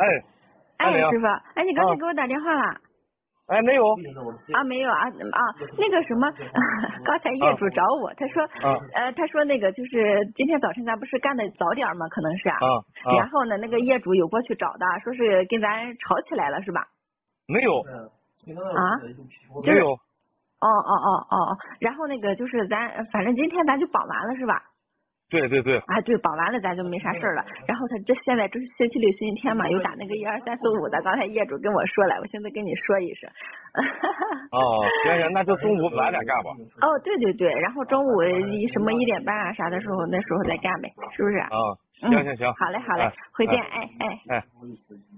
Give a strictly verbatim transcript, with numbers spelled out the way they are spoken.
哎， 哎， 安玲师傅，哎，你刚才啊给我打电话了？ 哎，没有啊，没有啊啊，那个什么，刚才业主找我，他说， 啊呃，他说那个就是今天早晨咱不是干的早点吗？可能是啊。 啊啊， 然后呢，那个业主有过去找的，说是跟咱吵起来了，是吧？ 没有啊，就是， 没有， 哦哦哦哦，然后那个就是咱，反正今天咱就绑完了，是吧？ 对对对， 啊，对，绑完了咱就没啥事儿了。然后他这现在这是星期六、星期天嘛，又打那个一二三四五的。刚才业主跟我说了，我现在跟你说一声。 哦，行行，那就中午晚点干吧。 哦，对对对，然后中午一什么一点半啊啥的时候，那时候再干呗，是不是？ 啊， 嗯， 行行行， 好嘞好嘞， 哎回见，哎哎。 哎。